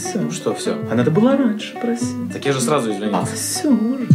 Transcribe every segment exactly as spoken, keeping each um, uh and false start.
все. Что все? А надо было раньше просить. Так я же сразу извинился. А все уже.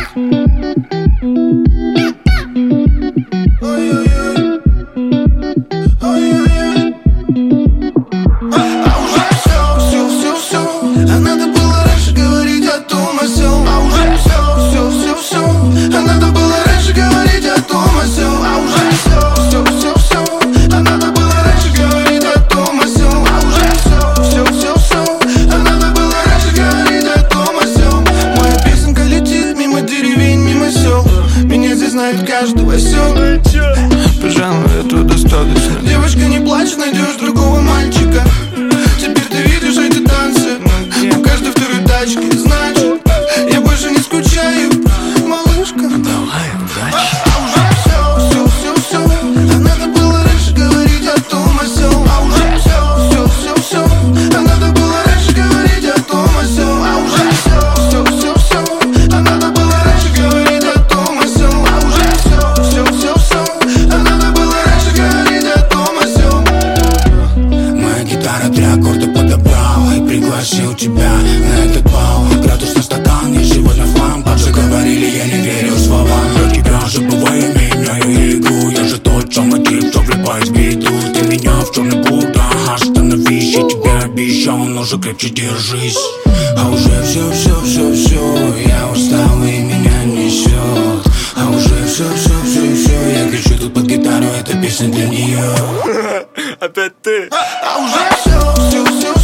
Знает каждого сел. Пожалуй, этого достаточно. Девочка, не плачь, найдешь другого мальчика. Теперь ты видишь эти танцы в каждой второй тачке. Значит, я больше не скучаю, малышка. Давай, удачи. А уже все, все, все, все. А надо было раньше говорить о том, о сём. А уже все, все, все, все. А надо было раньше говорить о том, о сём. А уже все, все, все, все. А надо было раньше говорить о том, о сём. Все, все, все, а надо было раньше говорить о том, о сём. Моя гитара три аккорда подобрала и пригласил тебя на этот бал. Градус на стакане, сегодня флам. Как же говорили, я не верю словам. Я тебя забываю, меняю игру. Я же тот самый тип, что влипает в беду. Ты меня в черный Будда, остановись. Я тебе обещал, но же крепче держись. А уже все, все, все, все. Я устал и меня несет. А уже все, все, все, все. Я кричу тут под гитару, эта песня для нее. Опять ты. А уже все, все, все,